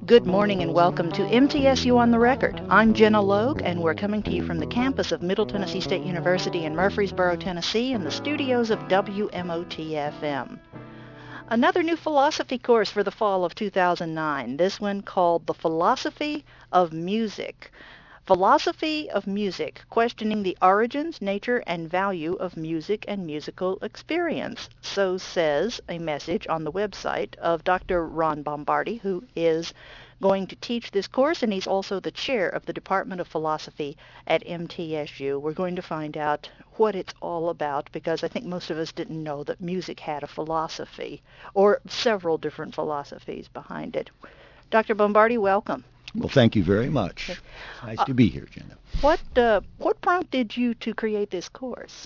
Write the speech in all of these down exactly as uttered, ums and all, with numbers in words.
Good morning and welcome to M T S U on the Record. I'm Jenna Logue, and we're coming to you from the campus of Middle Tennessee State University in Murfreesboro, Tennessee, and the studios of W M O T F M. Another new philosophy course for the fall of two thousand nine, this one called The Philosophy of Music. Philosophy of Music, questioning the origins, nature, and value of music and musical experience. So says a message on the website of Doctor Ron Bombardi, who is going to teach this course, and he's also the chair of the Department of Philosophy at M T S U. We're going to find out what it's all about, because I think most of us didn't know that music had a philosophy, or several different philosophies behind it. Doctor Bombardi, welcome. Well, thank you very much. It's nice uh, to be here, Jenna. What uh, what prompted you to create this course?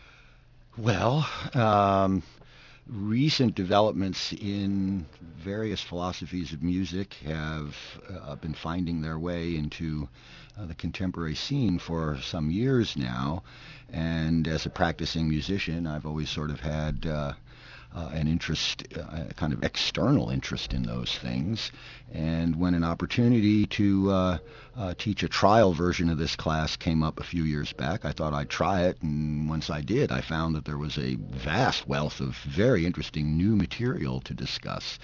Well, um, recent developments in various philosophies of music have uh, been finding their way into uh, the contemporary scene for some years now. And as a practicing musician, I've always sort of had uh, Uh, an interest, uh, a kind of external interest in those things. And when an opportunity to uh, uh, teach a trial version of this class came up a few years back, I thought I'd try it. And once I did, I found that there was a vast wealth of very interesting new material to discuss.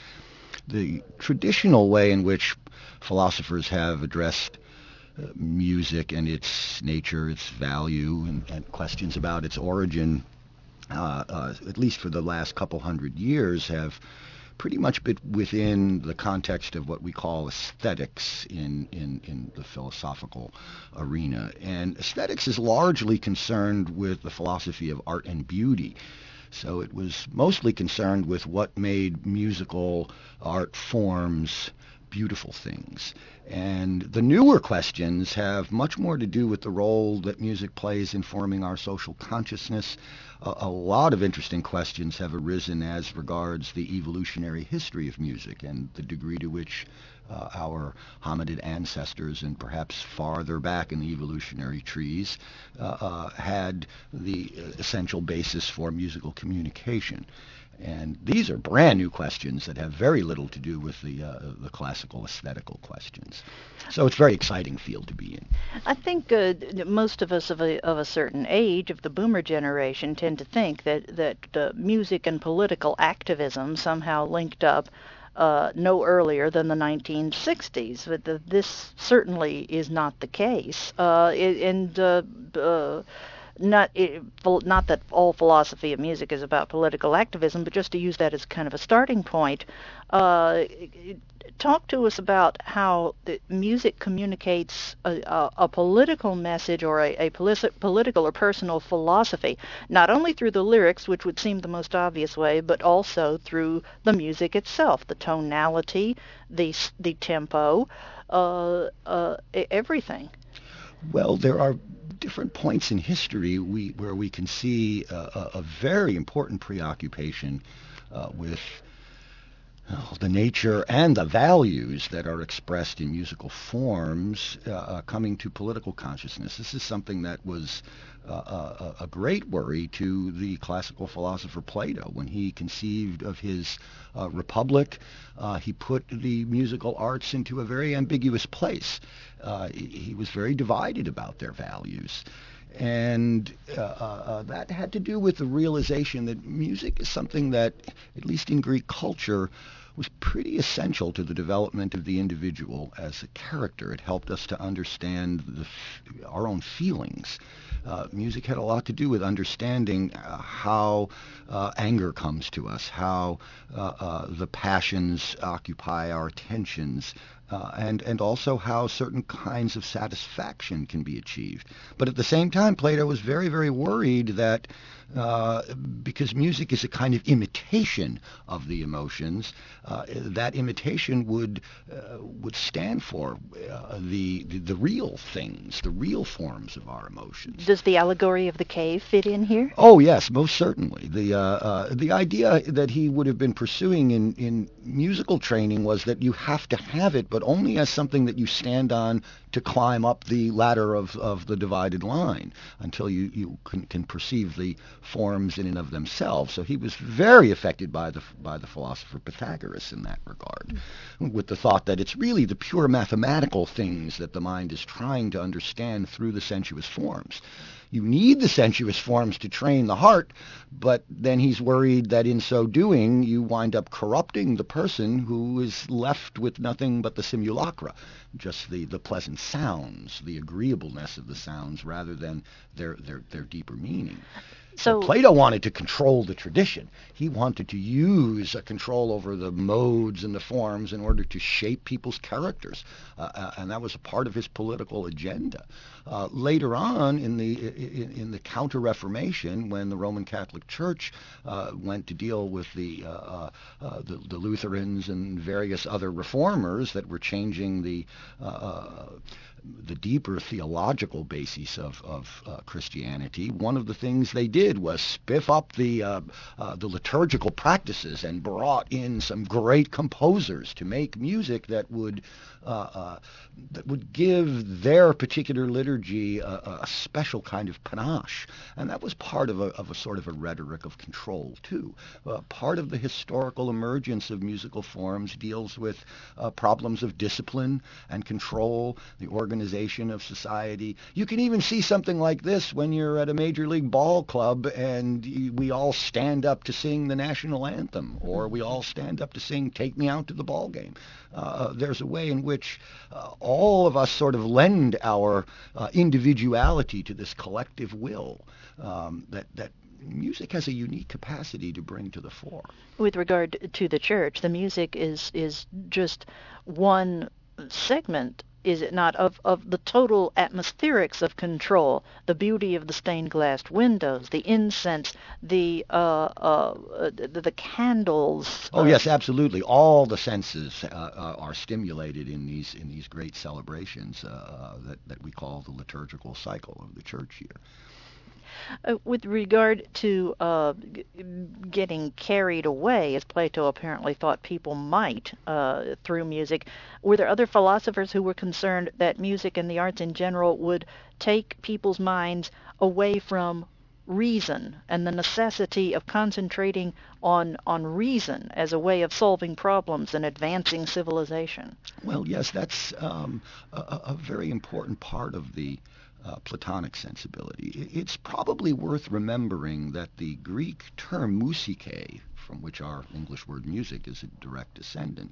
The traditional way in which philosophers have addressed uh, music and its nature, its value, and, and questions about its origin, Uh, uh, at least for the last couple hundred years, have pretty much been within the context of what we call aesthetics in, in, in the philosophical arena. And aesthetics is largely concerned with the philosophy of art and beauty. So it was mostly concerned with what made musical art forms beautiful things. And the newer questions have much more to do with the role that music plays in forming our social consciousness. A, a lot of interesting questions have arisen as regards the evolutionary history of music and the degree to which uh, our hominid ancestors, and perhaps farther back in the evolutionary trees, uh, uh, had the essential basis for musical communication. And these are brand new questions that have very little to do with the uh, the classical aesthetical questions. So it's a very exciting field to be in. I think uh, most of us of a, of a certain age, of the boomer generation, tend to think that, that uh, music and political activism somehow linked up uh, no earlier than the nineteen sixties. But the, this certainly is not the case. Uh, it, and uh, uh, Not it, not that all philosophy of music is about political activism, but just to use that as kind of a starting point, uh, talk to us about how the music communicates a, a, a political message or a, a politi- political or personal philosophy, not only through the lyrics, which would seem the most obvious way, but also through the music itself, the tonality, the, the tempo, uh, uh, everything. Well, there are different points in history we, where we can see a, a very important preoccupation uh, with uh, the nature and the values that are expressed in musical forms uh, uh, coming to political consciousness. This is something that was uh, a, a great worry to the classical philosopher Plato when he conceived of his uh, republic. Uh, he put the musical arts into a very ambiguous place. Uh, he was very divided about their values. And uh, uh, that had to do with the realization that music is something that, at least in Greek culture, was pretty essential to the development of the individual as a character. It helped us to understand the f- our own feelings. Uh, music had a lot to do with understanding uh, how uh, anger comes to us, how uh, uh, the passions occupy our attentions, uh, and, and also how certain kinds of satisfaction can be achieved. But at the same time, Plato was very, very worried that uh, because music is a kind of imitation of the emotions, uh, that imitation would uh, would stand for uh, the, the the real things, the real forms of our emotions. Does the allegory of the cave fit in here? Oh yes, most certainly. The uh, uh, the idea that he would have been pursuing in, in musical training was that you have to have it, but but only as something that you stand on to climb up the ladder of, of the divided line until you, you can, can perceive the forms in and of themselves. So he was very affected by the, by the philosopher Pythagoras in that regard, with the thought that it's really the pure mathematical things that the mind is trying to understand through the sensuous forms. You need the sensuous forms to train the heart, but then he's worried that in so doing you wind up corrupting the person who is left with nothing but the simulacra, just the, the pleasant sounds, the agreeableness of the sounds rather than their, their, their deeper meaning. So Plato wanted to control the tradition. He wanted to use a control over the modes and the forms in order to shape people's characters, uh, uh, and that was a part of his political agenda. Uh, later on, in the in, in the Counter-Reformation, when the Roman Catholic Church uh, went to deal with the, uh, uh, the the Lutherans and various other reformers that were changing the uh, the deeper theological basis of, of uh, Christianity, one of the things they did was spiff up the uh, uh, the liturgical practices and brought in some great composers to make music that would uh, uh, that would give their particular liturgy a, a special kind of panache, and that was part of a of a sort of a rhetoric of control too. Uh, part of the historical emergence of musical forms deals with uh, problems of discipline and control, the organization of society. You can even see something like this when you're at a major league ball club and we all stand up to sing the national anthem, or we all stand up to sing "Take Me Out to the Ball Game." Uh, there's a way in which uh, all of us sort of lend our uh, individuality to this collective will um, that that music has a unique capacity to bring to the fore. With regard to the church, the music is is just one segment, is it not, of, of the total atmospherics of control, the beauty of the stained glass windows, the incense, the uh, uh, the, the candles. Oh uh, yes, absolutely. All the senses uh, uh, are stimulated in these in these great celebrations uh, that that we call the liturgical cycle of the church year. Uh, with regard to uh, g- getting carried away, as Plato apparently thought people might uh, through music, were there other philosophers who were concerned that music and the arts in general would take people's minds away from reason and the necessity of concentrating on on reason as a way of solving problems and advancing civilization? Well, yes, that's um, a, a very important part of the Uh, Platonic sensibility. It's probably worth remembering that the Greek term musike, from which our English word music is a direct descendant,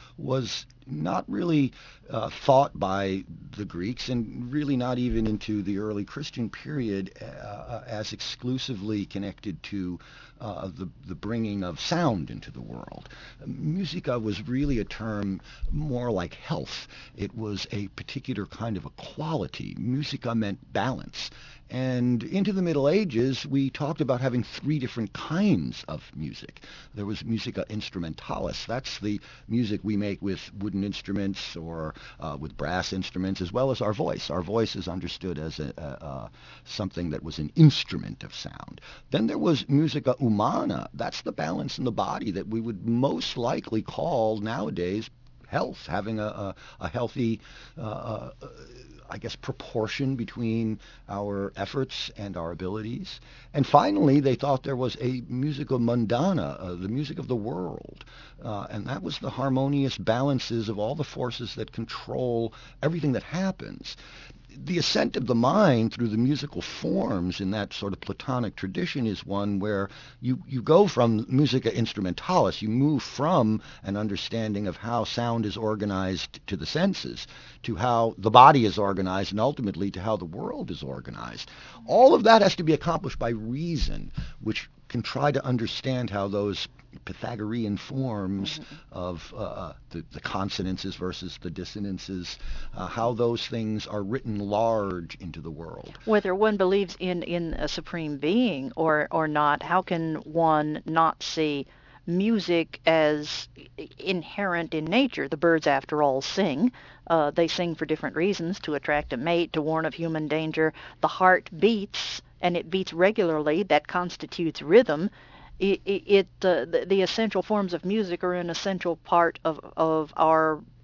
was not really uh, thought by the Greeks, and really not even into the early Christian period, uh, as exclusively connected to uh, the, the bringing of sound into the world. Musica was really a term more like health. It was a particular kind of a quality. Musica meant balance. And into the Middle Ages, we talked about having three different kinds of music. There was musica instrumentalis. That's the music we make with wooden instruments or uh, with brass instruments, as well as our voice. Our voice is understood as a, a, a, something that was an instrument of sound. Then there was musica humana. That's the balance in the body that we would most likely call nowadays health, having a, a, a healthy uh, uh, I guess, proportion between our efforts and our abilities. And finally, they thought there was a musica mundana, uh, the music of the world. Uh, and that was the harmonious balances of all the forces that control everything that happens. The ascent of the mind through the musical forms in that sort of Platonic tradition is one where you, you go from musica instrumentalis, you move from an understanding of how sound is organized to the senses, to how the body is organized, and ultimately to how the world is organized. All of that has to be accomplished by reason, which can try to understand how those Pythagorean forms of uh, the, the consonances versus the dissonances, uh, how those things are written large into the world. Whether one believes in, in a supreme being or, or not, how can one not see music as inherent in nature? The birds, after all, sing. Uh, they sing for different reasons: to attract a mate, to warn of human danger. The heart beats, and it beats regularly. That constitutes rhythm. It, it, it uh, the, the essential forms of music are an essential part of, of our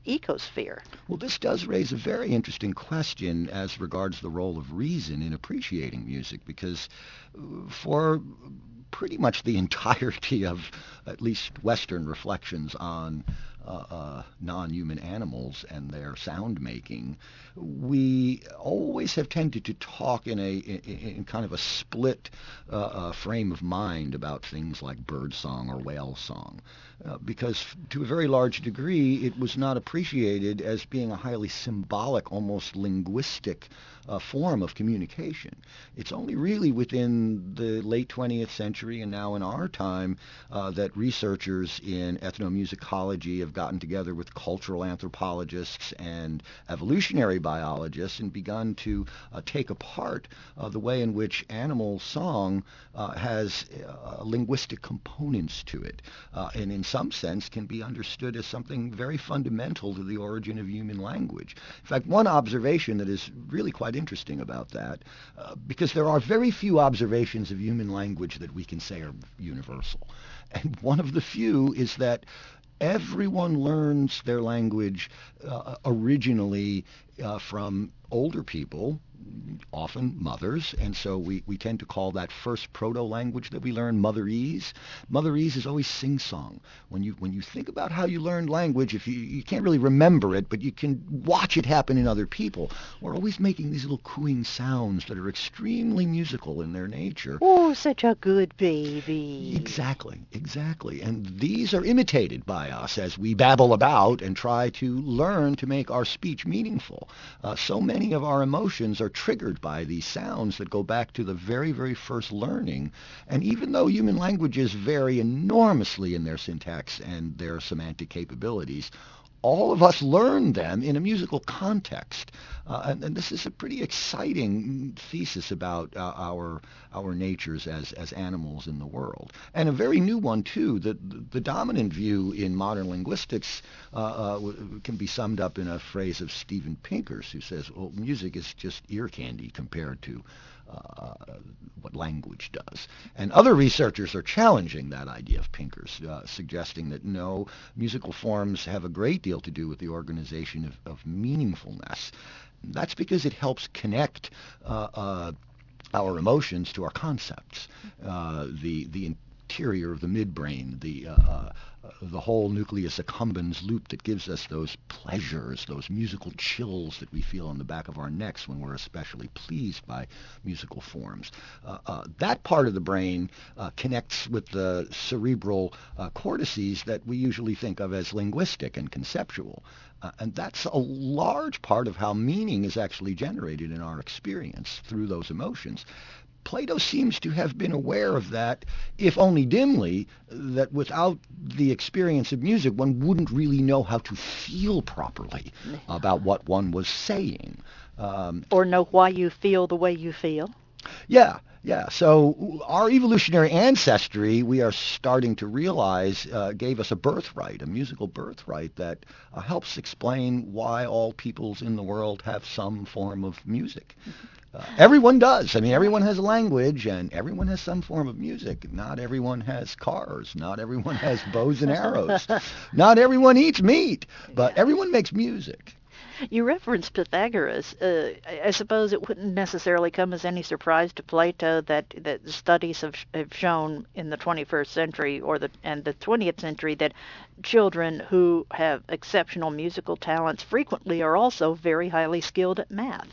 ecosphere. Well, this does raise a very interesting question as regards the role of reason in appreciating music, because for pretty much the entirety of at least Western reflections on uh, uh, non-human animals and their sound making, we always have tended to talk in a in, in kind of a split uh, uh, frame of mind about things like bird song or whale song, uh, because to a very large degree it was not appreciated as being a highly symbolic, almost linguistic uh, form of communication. It's only really within the late twentieth century and now in our time uh, that researchers in ethnomusicology have gotten together with cultural anthropologists and evolutionary biologists and begun to uh, take apart uh, the way in which animal song uh, has uh, linguistic components to it, uh, and in some sense can be understood as something very fundamental to the origin of human language. In fact, one observation that is really quite interesting about that, uh, because there are very few observations of human language that we can say are universal, and one of the few is that everyone learns their language uh, originally uh, from older people, often mothers, and so we, we tend to call that first proto-language that we learn Motherese. Motherese is always sing-song. When you when you think about how you learned language, if you, you can't really remember it, but you can watch it happen in other people, we're always making these little cooing sounds that are extremely musical in their nature. Oh, such a good baby. Exactly, exactly. And these are imitated by us as we babble about and try to learn to make our speech meaningful. Uh, so many of our emotions are triggered by these sounds that go back to the very, very first learning. And even though human languages vary enormously in their syntax and their semantic capabilities, all of us learn them in a musical context. Uh, and, and this is a pretty exciting thesis about uh, our our natures as, as animals in the world. And a very new one, too. The, the dominant view in modern linguistics uh, uh, can be summed up in a phrase of Steven Pinker's, who says, well, music is just ear candy compared to Uh, what language does. And other researchers are challenging that idea of Pinker's, uh, suggesting that no, musical forms have a great deal to do with the organization of, of meaningfulness. That's because it helps connect uh, uh, our emotions to our concepts. Uh, the, the interior of the midbrain, the uh, uh, the whole nucleus accumbens loop that gives us those pleasures, those musical chills that we feel on the back of our necks when we're especially pleased by musical forms. Uh, uh, that part of the brain uh, connects with the cerebral uh, cortices that we usually think of as linguistic and conceptual. Uh, and that's a large part of how meaning is actually generated in our experience through those emotions. Plato seems to have been aware of that, if only dimly, that without the experience of music, one wouldn't really know how to feel properly about what one was saying. Um, or know why you feel the way you feel. Yeah, yeah. So our evolutionary ancestry, we are starting to realize, uh, gave us a birthright, a musical birthright that uh, helps explain why all peoples in the world have some form of music. Uh, everyone does. I mean, everyone has a language, and everyone has some form of music. Not everyone has cars. Not everyone has bows and arrows. Not everyone eats meat, but everyone makes music. You referenced Pythagoras. Uh, I suppose it wouldn't necessarily come as any surprise to Plato that, that studies have, have shown in the twenty-first century or the and the twentieth century that children who have exceptional musical talents frequently are also very highly skilled at math.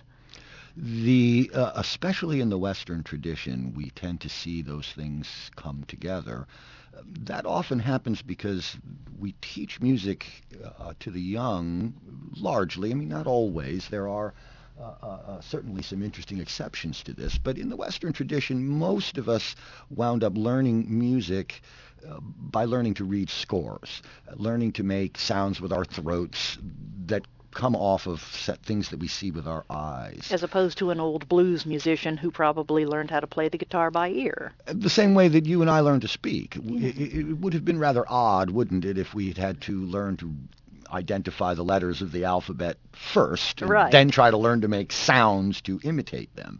The uh, especially in the Western tradition, we tend to see those things come together. That often happens because we teach music uh, to the young, largely. I mean, not always. There are uh, uh, certainly some interesting exceptions to this. But in the Western tradition, most of us wound up learning music uh, by learning to read scores, learning to make sounds with our throats that come off of set things that we see with our eyes. As opposed to an old blues musician who probably learned how to play the guitar by ear. The same way that you and I learned to speak. Yeah. It, it would have been rather odd, wouldn't it, if we had had to learn to identify the letters of the alphabet first, and right. then try to learn to make sounds to imitate them.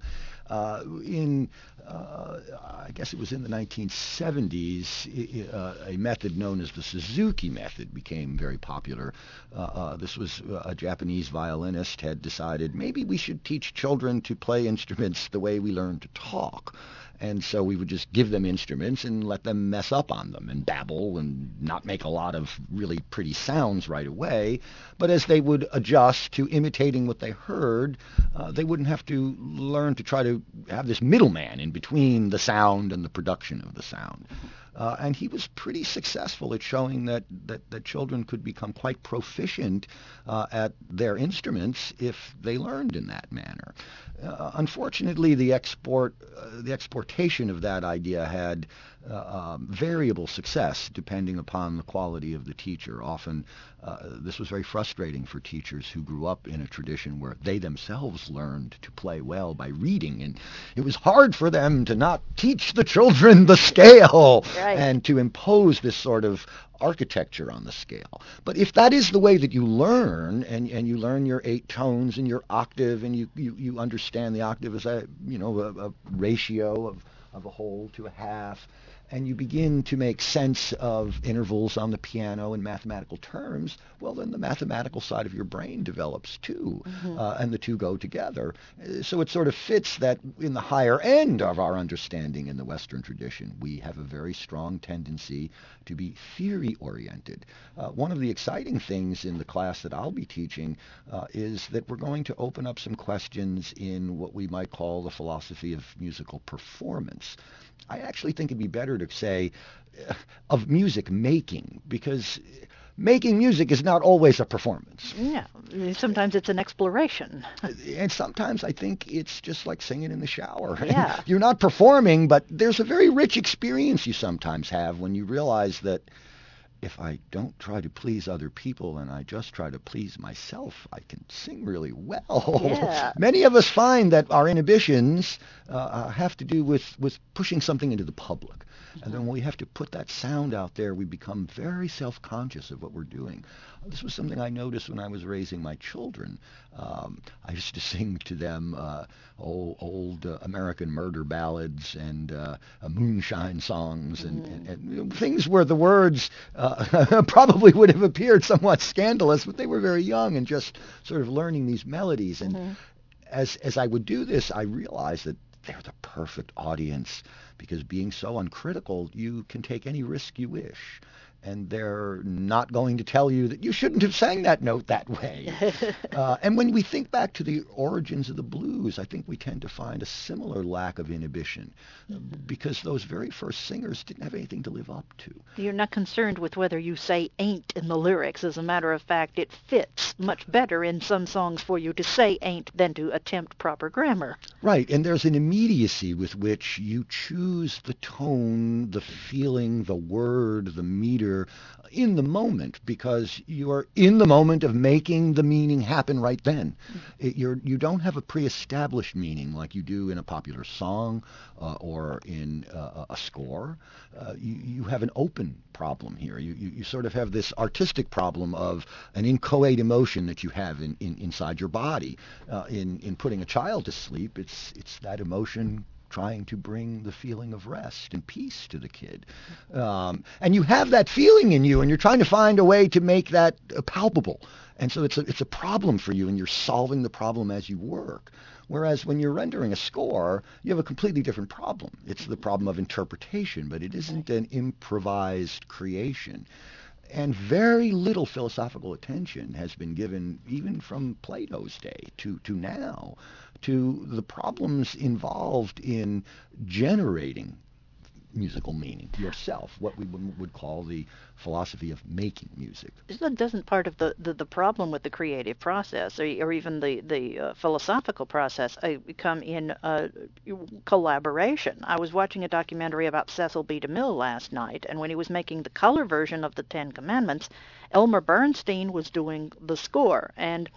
Uh, in uh, I guess it was in the nineteen seventies, uh, a method known as the Suzuki method became very popular. Uh, uh, this was a Japanese violinist had decided maybe we should teach children to play instruments the way we learn to talk. And so we would just give them instruments and let them mess up on them and babble and not make a lot of really pretty sounds right away. But as they would adjust to imitating what they heard, uh, they wouldn't have to learn to try to have this middleman in between the sound and the production of the sound. Uh, and he was pretty successful at showing that, that, that children could become quite proficient uh, at their instruments if they learned in that manner. Uh, unfortunately, the export, uh, the exportation of that idea had uh, um, variable success depending upon the quality of the teacher. Often, uh, this was very frustrating for teachers who grew up in a tradition where they themselves learned to play well by reading, and it was hard for them to not teach the children the scale Right. and to impose this sort of architecture on the scale. But if that is the way that you learn, and, and you learn your eight tones and your octave, and you, you, you understand the octave as a, you know, a, a ratio of, of a whole to a half, and you begin to make sense of intervals on the piano in mathematical terms, well, then the mathematical side of your brain develops too, mm-hmm. uh, and the two go together. So it sort of fits that in the higher end of our understanding in the Western tradition, we have a very strong tendency to be theory-oriented. Uh, one of the exciting things in the class that I'll be teaching uh, is that we're going to open up some questions in what we might call the philosophy of musical performance. I actually think it'd be better to say uh, of music making, because making music is not always a performance. Yeah, sometimes it's an exploration. And sometimes I think it's just like singing in the shower. Yeah. You're not performing, but there's a very rich experience you sometimes have when you realize that if I don't try to please other people and I just try to please myself, I can sing really well. Yeah. Many of us find that our inhibitions uh, have to do with, with pushing something into the public. And then when we have to put that sound out there, we become very self-conscious of what we're doing. This was something I noticed when I was raising my children. Um, I used to sing to them uh, old, old uh, American murder ballads and uh, uh, moonshine songs and, mm. and, and you know, things where the words uh, probably would have appeared somewhat scandalous, but they were very young and just sort of learning these melodies. And mm-hmm. as, as I would do this, I realized that they're the perfect audience, because being so uncritical, you can take any risk you wish. And they're not going to tell you that you shouldn't have sang that note that way. uh, and when we think back to the origins of the blues, I think we tend to find a similar lack of inhibition, mm-hmm. because those very first singers didn't have anything to live up to. You're not concerned with whether you say ain't in the lyrics. As a matter of fact, it fits much better in some songs for you to say ain't than to attempt proper grammar. Right, and there's an immediacy with which you choose the tone, the feeling, the word, the meter in the moment, because you're in the moment of making the meaning happen right then. It, you're, you don't have a pre-established meaning like you do in a popular song uh, or in uh, a score. Uh, you, you have an open problem here. You, you, you sort of have this artistic problem of an inchoate emotion that you have in, in, inside your body. Uh, in, in putting a child to sleep, it's, it's that emotion trying to bring the feeling of rest and peace to the kid. Um, and you have that feeling in you, and you're trying to find a way to make that uh, palpable. And so it's a, it's a problem for you, and you're solving the problem as you work. Whereas when you're rendering a score, you have a completely different problem. It's the problem of interpretation, but it isn't an improvised creation. And very little philosophical attention has been given, even from Plato's day to, to now, to the problems involved in generating musical meaning yourself, what we would call the philosophy of making music. Doesn't part of the, the, the problem with the creative process, or, or even the, the uh, philosophical process, uh, come in uh, collaboration? I was watching a documentary about Cecil B. DeMille last night, and when he was making the color version of the Ten Commandments, Elmer Bernstein was doing the score, and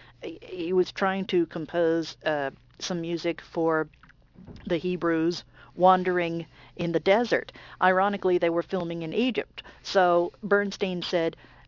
he was trying to compose uh, some music for the Hebrews wandering in the desert. Ironically, they were filming in Egypt. So Bernstein said,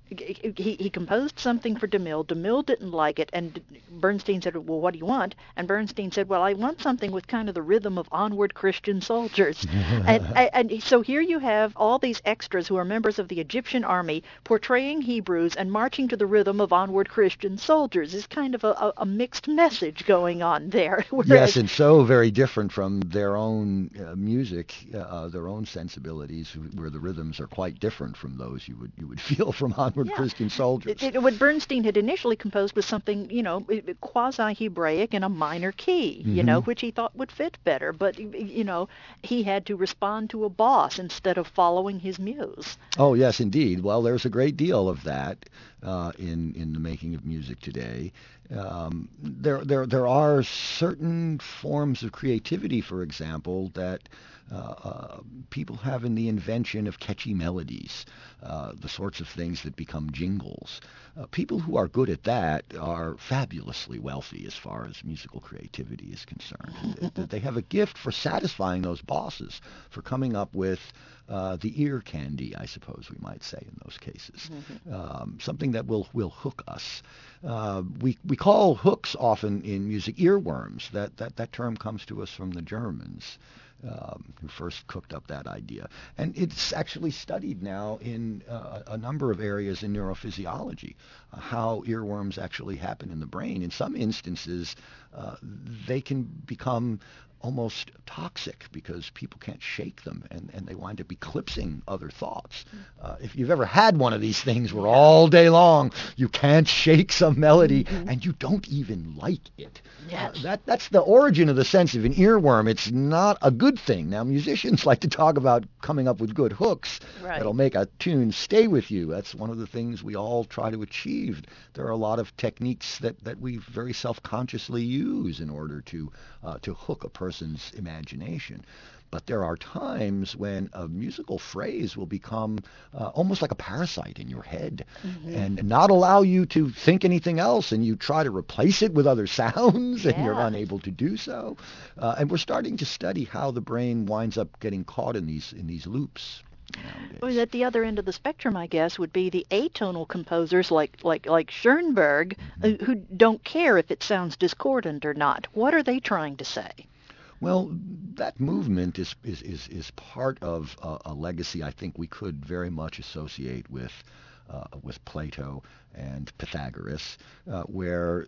he, he composed something for DeMille. DeMille didn't like it, and Bernstein said, well, what do you want? And Bernstein said, well, I want something with kind of the rhythm of Onward Christian Soldiers. and, and, and so here you have all these extras who are members of the Egyptian army portraying Hebrews and marching to the rhythm of Onward Christian Soldiers. Is kind of a, a, a mixed message going on there. Whereas, yes, and so very different from their own uh, music, uh, their own sensibilities, where the rhythms are quite different from those you would you would feel from Onward Yeah. Christian Soldiers. It, it, what Bernstein had initially composed was something, you know, quasi-Hebraic in a minor key, you mm-hmm. know, which he thought would fit better. But, you know, he had to respond to a boss instead of following his muse. Oh, yes, indeed. Well, there's a great deal of that uh, in, in the making of music today. Um, there, there, there are certain forms of creativity, for example, that uh, uh, people have in the invention of catchy melodies, uh, the sorts of things that become jingles. Uh, people who are good at that are fabulously wealthy as far as musical creativity is concerned. They have a gift for satisfying those bosses, for coming up with uh, the ear candy, I suppose we might say in those cases, mm-hmm. um, something that will, will hook us. Uh, we we call hooks often in music earworms. That, that, that term comes to us from the Germans. Um, who first cooked up that idea. And it's actually studied now in uh, a number of areas in neurophysiology, uh, how earworms actually happen in the brain. In some instances, uh, they can become almost toxic because people can't shake them, and, and they wind up eclipsing other thoughts. Uh, if you've ever had one of these things where all day long you can't shake some melody mm-hmm. and you don't even like it, yes. uh, that that's the origin of the sense of an earworm. It's not a good thing. Now, musicians like to talk about coming up with good hooks right. that'll make a tune stay with you. That's one of the things we all try to achieve. There are a lot of techniques that, that we very self-consciously use in order to uh, to hook a person person's imagination. But there are times when a musical phrase will become uh, almost like a parasite in your head mm-hmm. and not allow you to think anything else, and you try to replace it with other sounds yeah. and you're unable to do so. Uh, and we're starting to study how the brain winds up getting caught in these in these loops. Well, at the other end of the spectrum, I guess, would be the atonal composers like like like Schoenberg, mm-hmm. who don't care if it sounds discordant or not. What are they trying to say? Well, that movement is is, is, is part of a, a legacy I think we could very much associate with uh, with Plato and Pythagoras, uh, where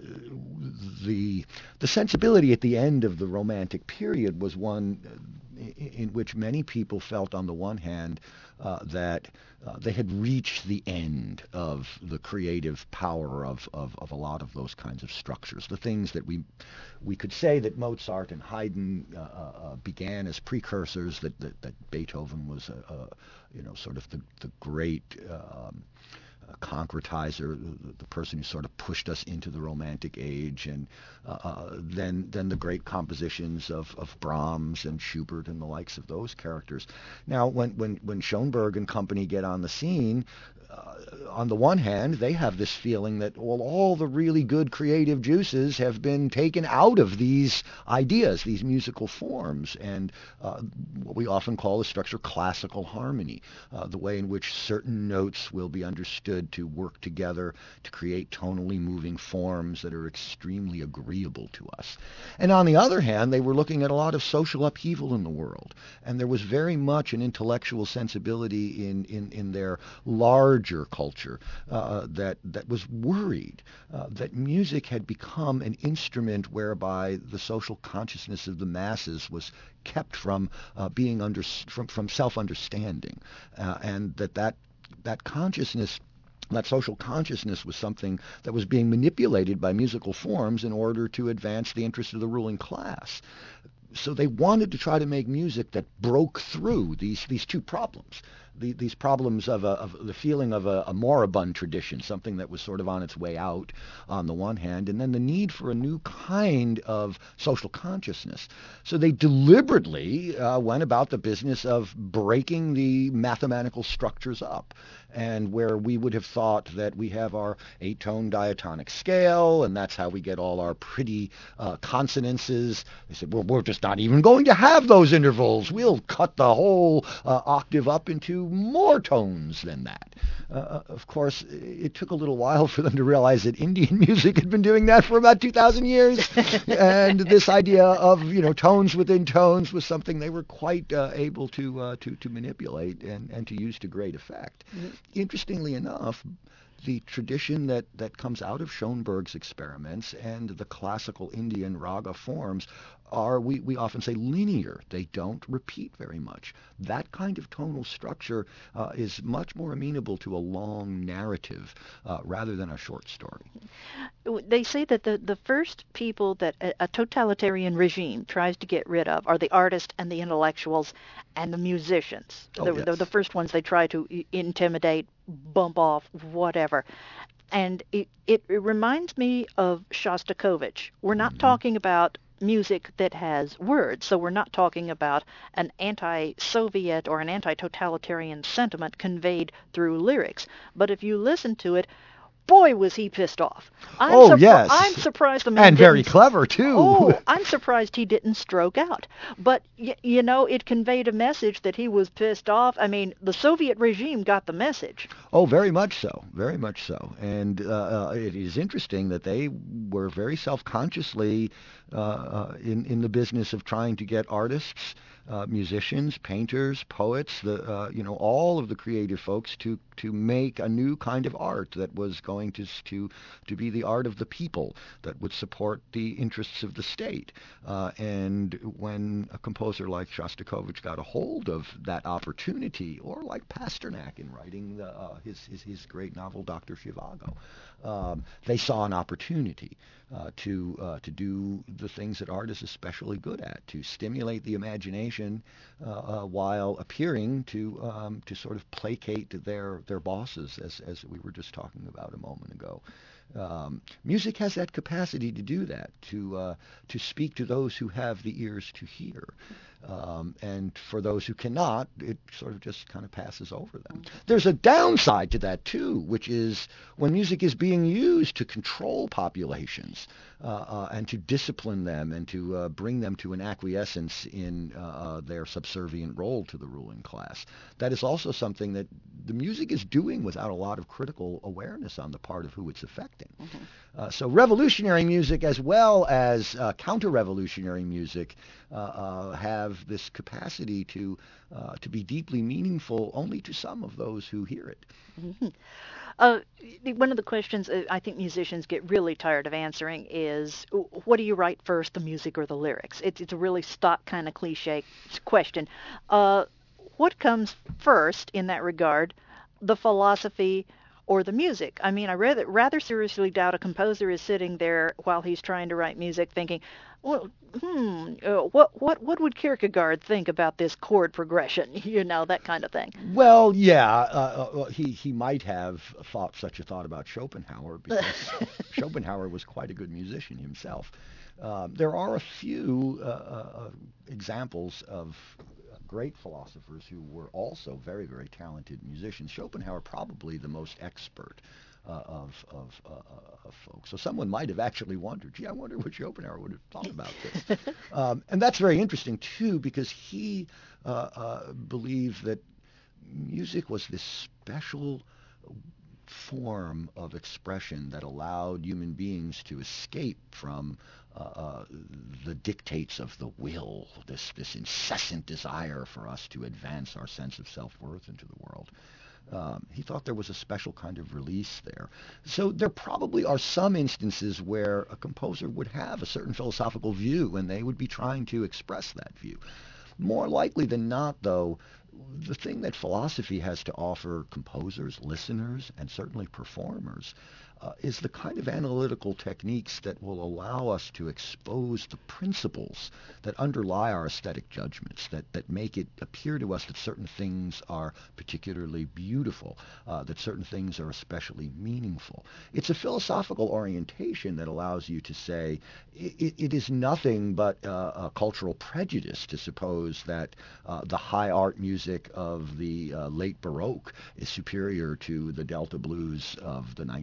the the sensibility at the end of the Romantic period was one in which many people felt, on the one hand, uh, that uh, they had reached the end of the creative power of, of, of a lot of those kinds of structures. The things that we we could say that Mozart and Haydn uh, uh, began as precursors, that, that, that Beethoven was, a, a, you know, sort of the, the great um, concretizer, the, the person who sort of pushed us into the Romantic age, and uh, uh, then then the great compositions of, of Brahms and Schubert and the likes of those characters. Now, when when when Schoenberg and company get on the scene, uh, on the one hand, they have this feeling that, well, all the really good creative juices have been taken out of these ideas, these musical forms, and uh, what we often call the structure classical harmony, uh, the way in which certain notes will be understood to work together to create tonally moving forms that are extremely agreeable to us. And on the other hand, they were looking at a lot of social upheaval in the world, and there was very much an intellectual sensibility in, in, in their large culture uh, that that was worried uh, that music had become an instrument whereby the social consciousness of the masses was kept from uh, being under from, from self-understanding, uh, and that that that consciousness. That social consciousness was something that was being manipulated by musical forms in order to advance the interests of the ruling class. So they wanted to try to make music that broke through these these two problems. The, these problems of, a, of the feeling of a, a moribund tradition, something that was sort of on its way out on the one hand, and then the need for a new kind of social consciousness. So they deliberately uh, went about the business of breaking the mathematical structures up. And where we would have thought that we have our eight-tone diatonic scale, and that's how we get all our pretty uh, consonances, they said, well, we'll just just not even going to have those intervals. We'll cut the whole uh, octave up into more tones than that. Uh, of course, it took a little while for them to realize that Indian music had been doing that for about two thousand years. And this idea of, you know, tones within tones was something they were quite uh, able to, uh, to to manipulate and, and to use to great effect. Mm-hmm. Interestingly enough, the tradition that, that comes out of Schoenberg's experiments and the classical Indian raga forms are, we, we often say, linear. They don't repeat very much. That kind of tonal structure uh, is much more amenable to a long narrative uh, rather than a short story. They say that the, the first people that a, a totalitarian regime tries to get rid of are the artists and the intellectuals and the musicians. Oh, the, yes. the, the first ones they try to intimidate, bump off, whatever. And it, it, it reminds me of Shostakovich. We're not mm-hmm. talking about music that has words, so we're not talking about an anti-Soviet or an anti-totalitarian sentiment conveyed through lyrics. But if you listen to it, boy, was he pissed off. I'm oh, surpri- yes. I'm surprised the man And very didn't, clever, too. Oh, I'm surprised he didn't stroke out. But, y- you know, it conveyed a message that he was pissed off. I mean, the Soviet regime got the message. Oh, very much so. Very much so. And uh, uh, it is interesting that they were very self-consciously uh, uh, in, in the business of trying to get artists, uh, musicians, painters, poets, the uh, you know, all of the creative folks to to make a new kind of art that was going to to to be the art of the people, that would support the interests of the state. Uh, and when a composer like Shostakovich got a hold of that opportunity, or like Pasternak in writing the, uh, his, his his great novel Doctor Zhivago, um, they saw an opportunity uh, to uh, to do the things that art is especially good at, to stimulate the imagination uh, uh, while appearing to um, to sort of placate their their bosses, as as we were just talking about a moment ago. Um, music has that capacity to do that, to uh, to speak to those who have the ears to hear. Um, and for those who cannot, it sort of just kind of passes over them. There's a downside to that, too, which is when music is being used to control populations uh, uh, and to discipline them and to uh, bring them to an acquiescence in uh, uh, their subservient role to the ruling class. That is also something that the music is doing without a lot of critical awareness on the part of who it's affecting. Mm-hmm. Uh, so revolutionary music as well as uh, counter-revolutionary music uh, uh, have this capacity to uh, to be deeply meaningful only to some of those who hear it. Mm-hmm. Uh, one of the questions I think musicians get really tired of answering is, what do you write first, the music or the lyrics? It's, it's a really stock kind of cliche question. Uh, what comes first in that regard, the philosophy or the music? I mean, I rather, rather seriously doubt a composer is sitting there while he's trying to write music thinking, well, hmm, uh, what what what would Kierkegaard think about this chord progression? You know, that kind of thing. Well, yeah, uh, uh, he he might have thought such a thought about Schopenhauer, because Schopenhauer was quite a good musician himself. Um, there are a few uh, uh, examples of great philosophers who were also very, very talented musicians. Schopenhauer probably the most expert uh, of of, uh, of folks. So someone might have actually wondered, gee, I wonder what Schopenhauer would have thought about this. um, and that's very interesting, too, because he uh, uh, believed that music was this special form of expression that allowed human beings to escape from uh, uh, the dictates of the will, this this incessant desire for us to advance our sense of self-worth into the world. Um, he thought there was a special kind of release there. So there probably are some instances where a composer would have a certain philosophical view, and they would be trying to express that view. More likely than not, though, the thing that philosophy has to offer composers, listeners, and certainly performers uh, is the kind of analytical techniques that will allow us to expose the principles that underlie our aesthetic judgments, that, that make it appear to us that certain things are particularly beautiful, uh, that certain things are especially meaningful. It's a philosophical orientation that allows you to say it, it is nothing but uh, a cultural prejudice to suppose that uh, the high art music of the uh, late Baroque is superior to the Delta blues of the nineteen twenties.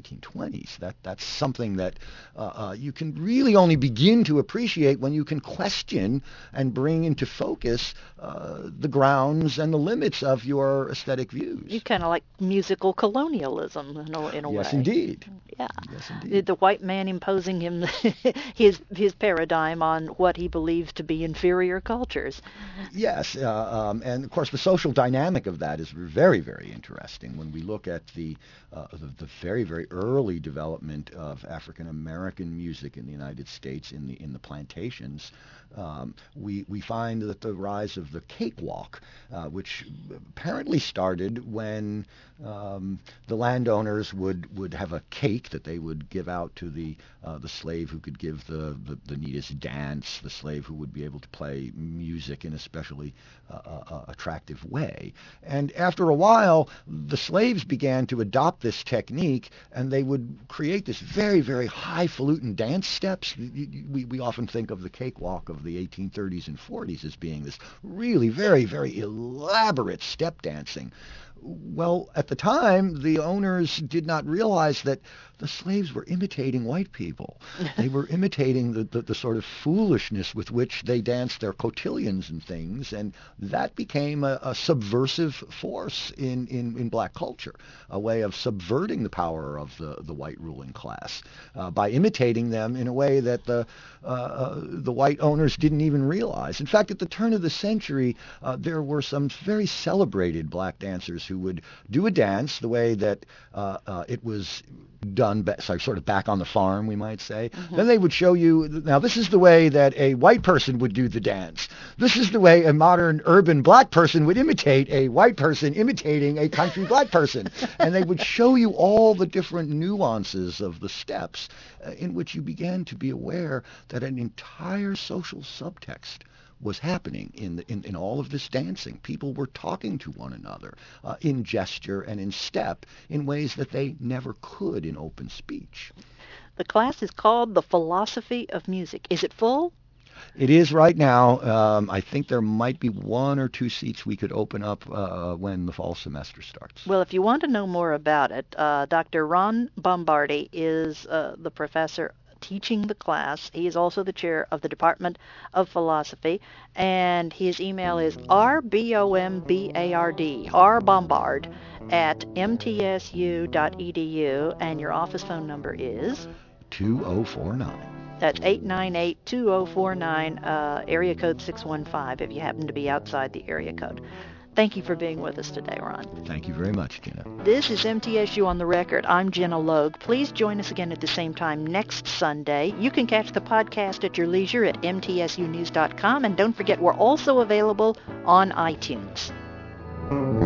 twenties. That that's something that uh, uh, you can really only begin to appreciate when you can question and bring into focus uh, the grounds and the limits of your aesthetic views. You kind of like musical colonialism in a, in a Yes, way. indeed. Yeah. Yes, The, indeed. the white man imposing him his his paradigm on what he believes to be inferior cultures. Yes, uh, um, and of course the social dynamic of that is very, very interesting when we look at the uh, the, the very, very early development of African American music in the United States in the in the plantations. Um, we we find that the rise of the cakewalk, uh, which apparently started when um, the landowners would, would have a cake that they would give out to the uh, the slave who could give the, the, the neatest dance, the slave who would be able to play music in a especially uh, uh, attractive way. And after a while, the slaves began to adopt this technique, and they would create this very, very highfalutin dance steps. We, we often think of the cakewalk of the eighteen thirties and forties as being this really very, very elaborate step dancing. Well, at the time, the owners did not realize that the slaves were imitating white people. They were imitating the, the, the sort of foolishness with which they danced their cotillions and things, and that became a, a subversive force in, in, in black culture, a way of subverting the power of the, the white ruling class uh, by imitating them in a way that the, uh, the white owners didn't even realize. In fact, at the turn of the century, uh, there were some very celebrated black dancers who would do a dance the way that uh, uh, it was done, ba- sorry, sort of back on the farm, we might say. Mm-hmm. Then they would show you, now this is the way that a white person would do the dance. This is the way a modern urban black person would imitate a white person imitating a country black person. And they would show you all the different nuances of the steps uh, in which you began to be aware that an entire social subtext was happening in, the, in in all of this dancing. People were talking to one another uh, in gesture and in step in ways that they never could in open speech. The class is called The Philosophy of Music. Is it full? It is right now. Um, I think there might be one or two seats we could open up uh, when the fall semester starts. Well, if you want to know more about it, uh, Doctor Ron Bombardi is uh, the professor teaching the class. He is also the chair of the Department of Philosophy, and his email is r b o m b a r d, rbombard, at m t s u dot e d u, and your office phone number is two oh four nine. That's eight nine eight, two oh four nine, uh, area code six one five if you happen to be outside the area code. Thank you for being with us today, Ron. Thank you very much, Gina. This is M T S U on the Record. I'm Gina Logue. Please join us again at the same time next Sunday. You can catch the podcast at your leisure at m t s u news dot com, and don't forget we're also available on iTunes.